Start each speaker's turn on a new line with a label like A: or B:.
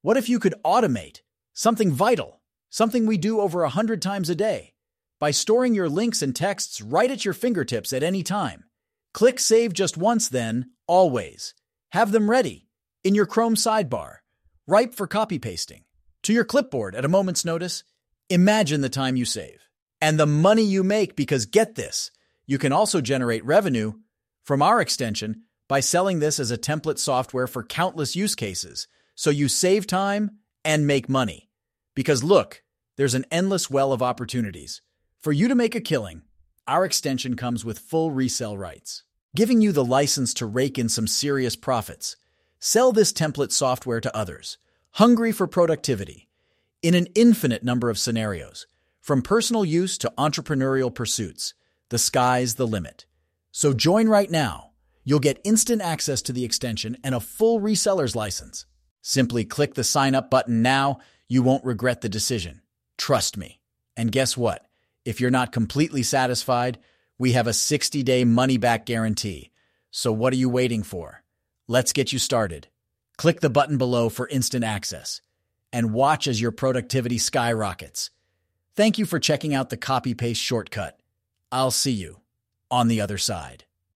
A: What if you could automate something vital, something we do over 100 times a day, by storing your links and texts right at your fingertips at any time? Click Save just once, then, always. Have them ready, in your Chrome sidebar, ripe for copy-pasting, to your clipboard at a moment's notice. Imagine the time you save, and the money you make, because get this, you can also generate revenue from our extension by selling this as a template software for countless use cases, so you save time and make money. Because look, there's an endless well of opportunities. For you to make a killing, our extension comes with full resale rights, giving you the license to rake in some serious profits. Sell this template software to others, hungry for productivity, in an infinite number of scenarios, from personal use to entrepreneurial pursuits. The sky's the limit. So join right now. You'll get instant access to the extension and a full reseller's license. Simply click the sign up button now. You won't regret the decision. Trust me. And guess what? If you're not completely satisfied, we have a 60-day money-back guarantee. So what are you waiting for? Let's get you started. Click the button below for instant access and watch as your productivity skyrockets. Thank you for checking out the copy-paste shortcut. I'll see you on the other side.